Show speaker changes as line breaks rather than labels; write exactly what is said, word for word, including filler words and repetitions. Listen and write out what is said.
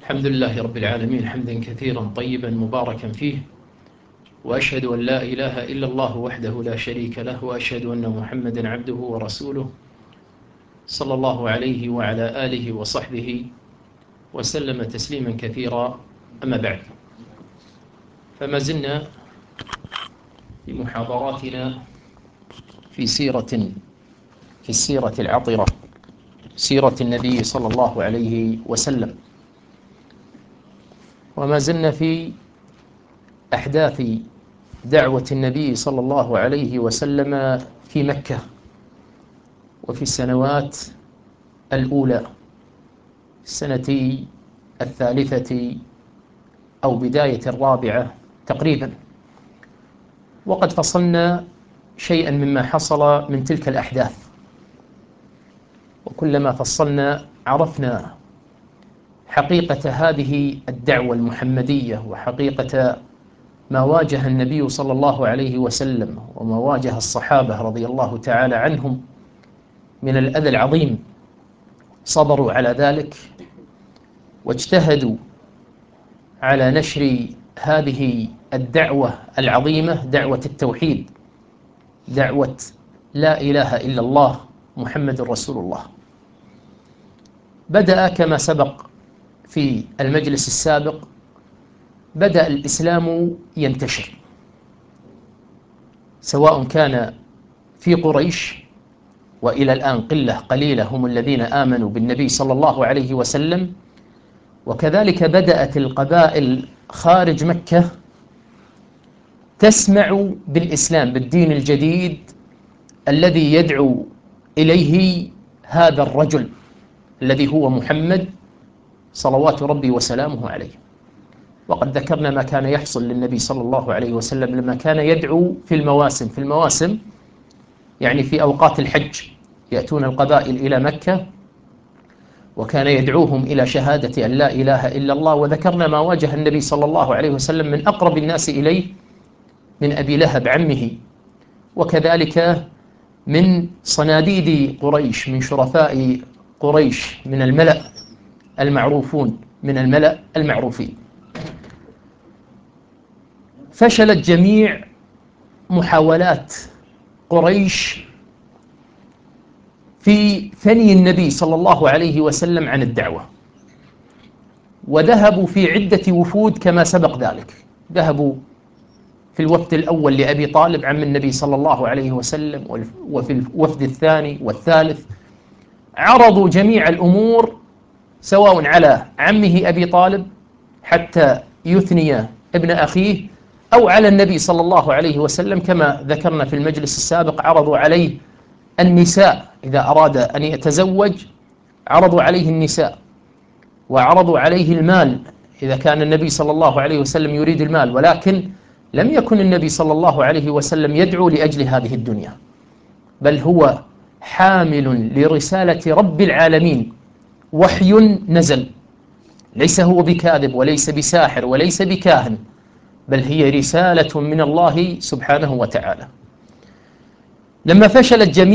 الحمد لله رب العالمين حمدا كثيرا طيبا مباركا فيه، وأشهد أن لا إله إلا الله وحده لا شريك له، وأشهد أن محمدا عبده ورسوله صلى الله عليه وعلى آله وصحبه وسلم تسليما كثيرا. أما بعد، فما زلنا في محاضراتنا في سيرة في السيرة العطرة، سيرة النبي صلى الله عليه وسلم، وما زلنا في أحداث دعوة النبي صلى الله عليه وسلم في مكة وفي السنوات الأولى، السنة الثالثة أو بداية الرابعة تقريبا. وقد فصلنا شيئا مما حصل من تلك الأحداث، وكلما فصلنا عرفنا حقيقة هذه الدعوة المحمدية وحقيقة ما واجه النبي صلى الله عليه وسلم وما واجه الصحابة رضي الله تعالى عنهم من الأذى العظيم. صبروا على ذلك واجتهدوا على نشر هذه الدعوة العظيمة، دعوة التوحيد، دعوة لا إله إلا الله محمد رسول الله. بدأ كما سبق في المجلس السابق، بدأ الإسلام ينتشر، سواء كان في قريش، وإلى الآن قلة قليلة هم الذين آمنوا بالنبي صلى الله عليه وسلم، وكذلك بدأت القبائل خارج مكة تسمع بالإسلام، بالدين الجديد الذي يدعو إليه هذا الرجل الذي هو محمد صلوات ربي وسلامه عليه. وقد ذكرنا ما كان يحصل للنبي صلى الله عليه وسلم لما كان يدعو في المواسم في المواسم يعني في أوقات الحج، يأتون القبائل إلى مكة وكان يدعوهم إلى شهادة أن لا إله إلا الله. وذكرنا ما واجه النبي صلى الله عليه وسلم من أقرب الناس إليه من أبي لهب عمه، وكذلك من صناديد قريش، من شرفاء قريش، من الملأ المعروفون، من الملأ المعروفين. فشلت جميع محاولات قريش في ثني النبي صلى الله عليه وسلم عن الدعوة، وذهبوا في عدة وفود كما سبق ذلك. ذهبوا في الوفد الأول لأبي طالب عم النبي صلى الله عليه وسلم، وفي الوفد الثاني والثالث عرضوا جميع الأمور سواء على عمه أبي طالب حتى يثني ابن أخيه، أو على النبي صلى الله عليه وسلم. كما ذكرنا في المجلس السابق عرضوا عليه النساء، إذا أراد أن يتزوج عرضوا عليه النساء، وعرضوا عليه المال إذا كان النبي صلى الله عليه وسلم يريد المال، ولكن لم يكن النبي صلى الله عليه وسلم يدعو لأجل هذه الدنيا، بل هو حامل لرسالة رب العالمين، وحي نزل، ليس هو بكاذب وليس بساحر وليس بكاهن، بل هي رسالة من الله سبحانه وتعالى. لما فشلت جميع